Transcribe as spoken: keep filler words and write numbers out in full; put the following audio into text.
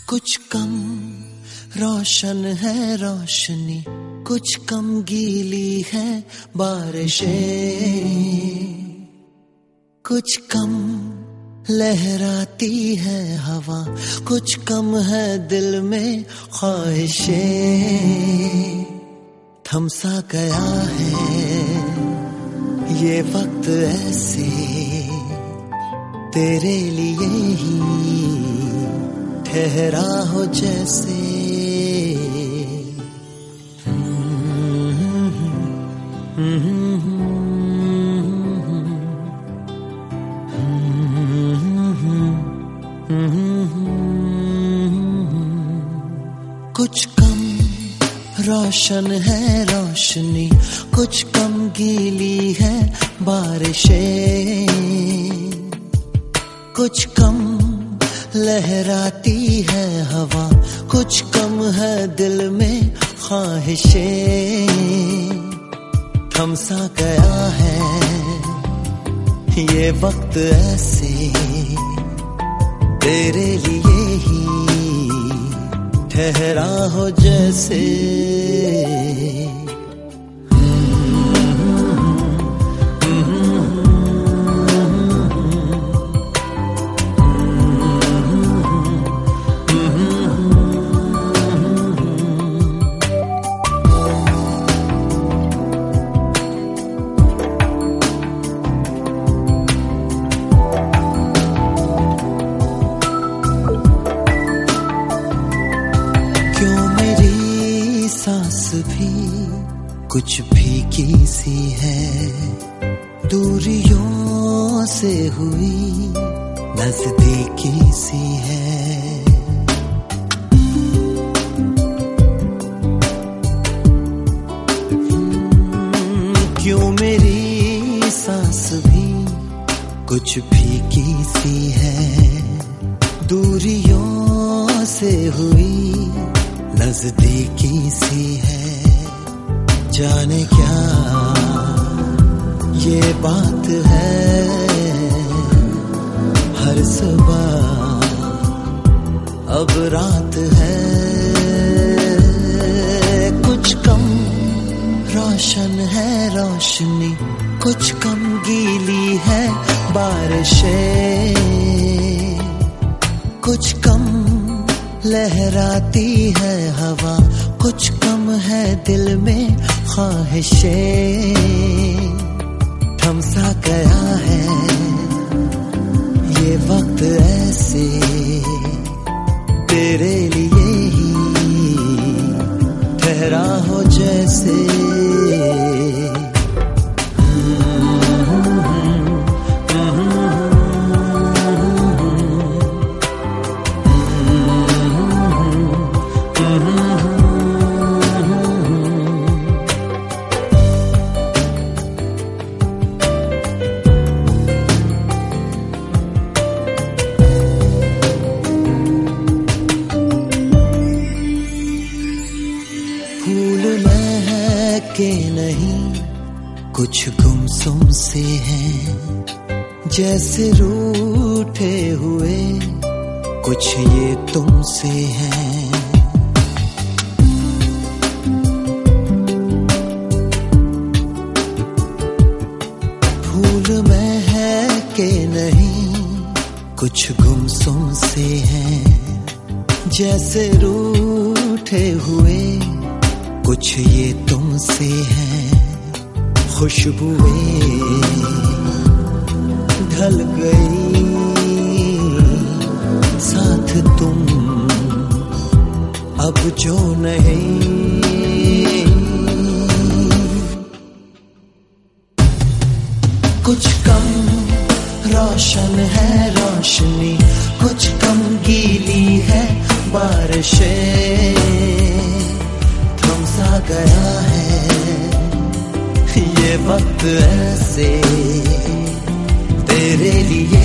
कुछ कम रोशन है रोशनी, कुछ कम गीली है बारिशें, कुछ कम लहराती है हवा, कुछ कम है दिल में ख्वाहिशें। थमसा गया है ये वक्त ऐसे तेरे लिए ही ठहरा हो जैसे। कुछ कम रोशन है रोशनी, कुछ कम गीली है बारिशें, कुछ कम लहराती है हवा, कुछ कम है दिल में ख्वाहिशें। थमसा गया है ये वक्त ऐसे तेरे लिए ही ठहरा हो जैसे। सांस भी कुछ फीकी सी है, दूरियों से हुई नजदीकी सी है। क्यों मेरी सांस भी कुछ फीकी सी है, दूरियों से हुई नजदीकी सी है। जाने क्या ये बात है, हर सुबह अब रात है। कुछ कम रोशन है रोशनी, कुछ कम गीली है बारिशें, कुछ कम लहराती है हवा, कुछ कम है दिल में ख्वाहिशें। थमसा गया है ये वक्त ऐसे तेरे लिए ही ठहरा हो जैसे। फूल महके नहीं कुछ गुमसुम से हैं, जैसे रूठे हुए कुछ ये तुमसे हैं। फूल महके नहीं कुछ गुमसुम से हैं, जैसे रूठे हुए कुछ ये तुमसे हैं। खुशबुएं ढल गई साथ तुम अब जो नहीं। कुछ कम रोशन है रोशनी, कुछ कम गीली है बारिशें। थमसा गया है ये वक्त ऐसे तेरे लिए